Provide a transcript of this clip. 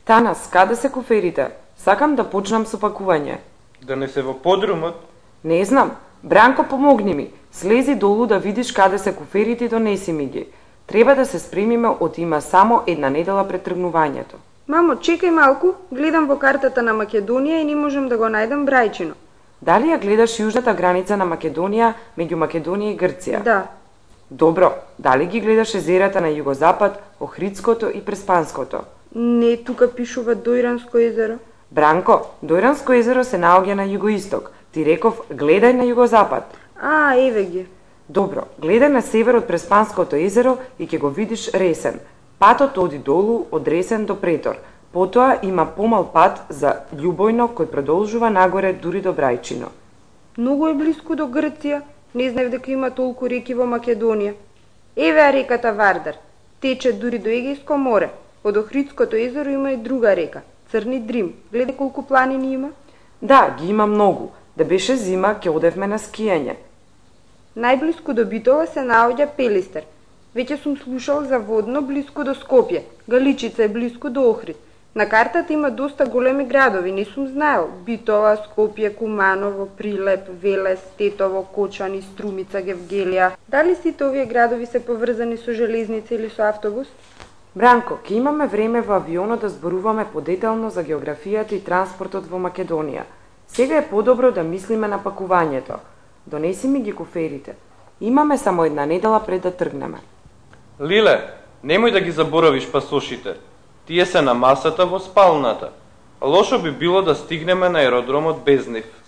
Танас, каде се куферите? Сакам да почнам со пакување. Да не се во подрумот? Не знам. Бранко, помогни ми. Слези долу да видиш каде се куферите и донеси ми ги. Треба да се спремиме од има само една недела пред тргнувањето. Мамо, чекај малку, гледам во картата на Македонија и не можам да го најдам Брајчино. Дали ја гледаш јужната граница на Македонија меѓу Македонија и Грција? Да. Добро, дали ги гледаш езерата на југозапад, Охридското и Преспанското? Не, тука пишува Дојранско езеро. Бранко, Дојранско езеро се наоѓа на југоисток. Ти реков, гледај на југозапад. Еве ги. Добро, гледај на север од Преспанското езеро и ќе го видиш Ресен. Патот оди долу од Ресен до Претор. Потоа има помал пат за Љубојно кој продолжува нагоре дури до Брајчино. Многу е блиску до Грција. Не знаев дека има толку реки во Македонија. Еве реката Вардар. Тече дури до Егејско море. Од Охридското езеро има и друга река, Црни Дрим. Гледај колку планини има. Да, ги има многу. Да беше зима, ќе одевме на скијање. Најблиску до Битола се наоѓа Пелистер. Веќе сум слушал за Водно блиску до Скопје. Галичица е блиску до Охрид. На картата има доста големи градови, не сум знаел. Битола, Скопје, Куманово, Прилеп, Велес, Тетово, Кочани, Струмица, Гевгелија. Дали сите овие градови се поврзани со железница или со автобус? Бранко, ќе имаме време во авионот да зборуваме подетално за географијата и транспортот во Македонија. Сега е подобро да мислиме на пакувањето. Донеси ми ги куферите. Имаме само една недела пред да тргнеме. Лиле, немој да ги заборавиш пасошите. Тие се на масата во спалната. Лошо би било да стигнеме на аеродромот без нив.